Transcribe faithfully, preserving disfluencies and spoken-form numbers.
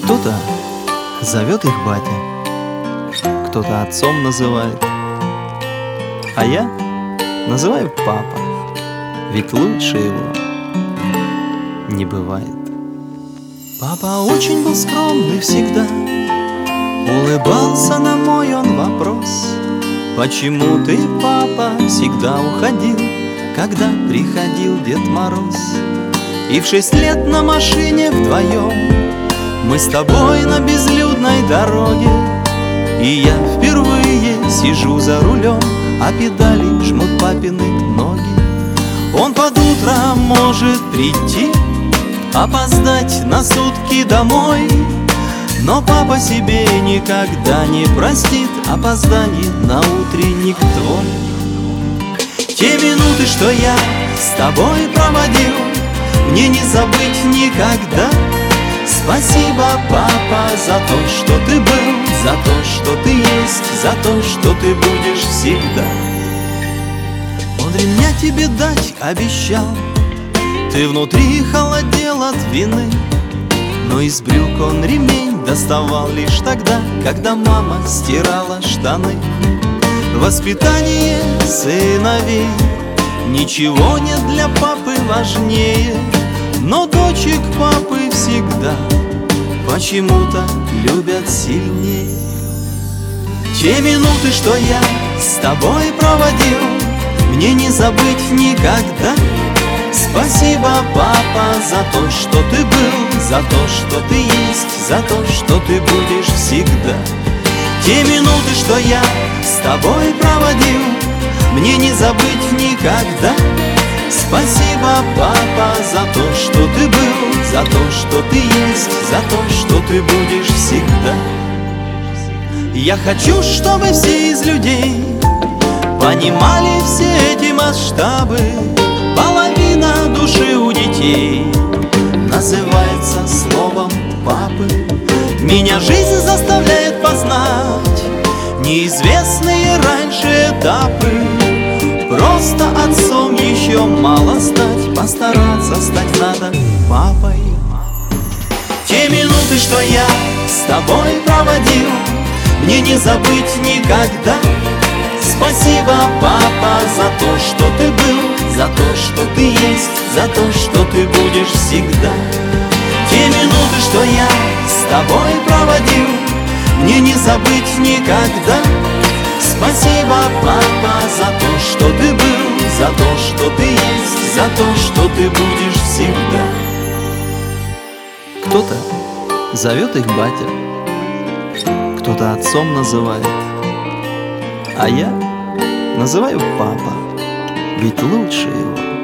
Кто-то зовет их батя, кто-то отцом называет, а я называю папа, ведь лучше его не бывает. Папа очень был скромный всегда, улыбался на мой он вопрос: почему ты, папа, всегда уходил, когда приходил Дед Мороз? И в шесть лет на машине вдвоем мы с тобой на безлюдной дороге, и я впервые сижу за рулем, а педали жмут папины ноги. Он под утро может прийти, опоздать на сутки домой, но папа себе никогда не простит опоздание на утренник твой. Те минуты, что я с тобой проводил, мне не забыть никогда. Спасибо, папа, за то, что ты был, за то, что ты есть, за то, что ты будешь всегда. Он ремня тебе дать обещал, ты внутри холодел от вины, но из брюк он ремень доставал лишь тогда, когда мама стирала штаны. Воспитание сыновей ничего нет для папы важнее, но дочек папы всегда почему-то любят сильнее. Те минуты, что я с тобой проводил, мне не забыть никогда. Спасибо, папа, за то, что ты был, за то, что ты есть, за то, что ты будешь всегда. Те минуты, что я с тобой проводил, мне не забыть никогда. Спасибо, папа, за то, что ты был, за то, что ты есть, за то, что ты будешь всегда. Я хочу, чтобы все из людей понимали все эти масштабы. Половина души у детей называется словом папы. Меня жизнь заставляет познать неизвестные раньше этапы. Просто отцом еще мало стать, постараться стать надо папой. Те минуты, что я с тобой проводил, мне не забыть никогда. Спасибо, папа, за то, что ты был, за то, что ты есть, за то, что ты будешь всегда. Те минуты, что я с тобой проводил, мне не забыть никогда. Спасибо, папа, за то, что ты был, за то, что ты есть, за то, что ты будешь всегда. Кто-то зовет их батя, кто-то отцом называет, а я называю папа, ведь лучше его